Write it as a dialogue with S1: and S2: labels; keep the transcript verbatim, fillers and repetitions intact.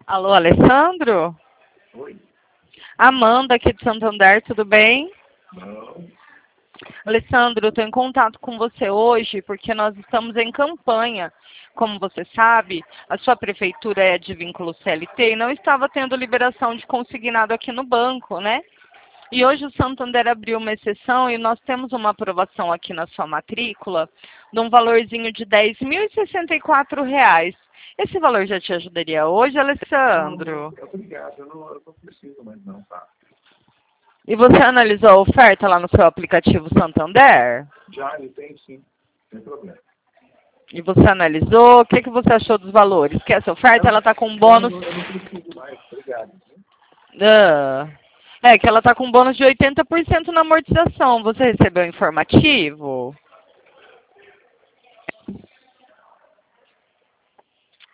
S1: Alô, Alessandro?
S2: Oi?
S1: Amanda aqui de Santander, tudo bem?
S2: Não.
S1: Alessandro, eu estou em contato com você hoje porque nós estamos em campanha. Como você sabe, a sua prefeitura é de vínculo C L T e não estava tendo liberação de consignado aqui no banco, né? E hoje o Santander abriu uma exceção e nós temos uma aprovação aqui na sua matrícula de um valorzinho de dez mil e sessenta e quatro reais. Esse valor já te ajudaria hoje, Alessandro?
S2: Não, obrigado. Eu não, eu não preciso mais não, tá?
S1: E você analisou a oferta lá no seu aplicativo Santander?
S2: Já, ele tem sim. Sem problema.
S1: E você analisou? O que, que você achou dos valores? Que essa oferta ela está com um bônus...
S2: Eu não, eu não preciso mais, obrigado.
S1: Ah, é que ela está com um bônus de oitenta por cento na amortização. Você recebeu o informativo?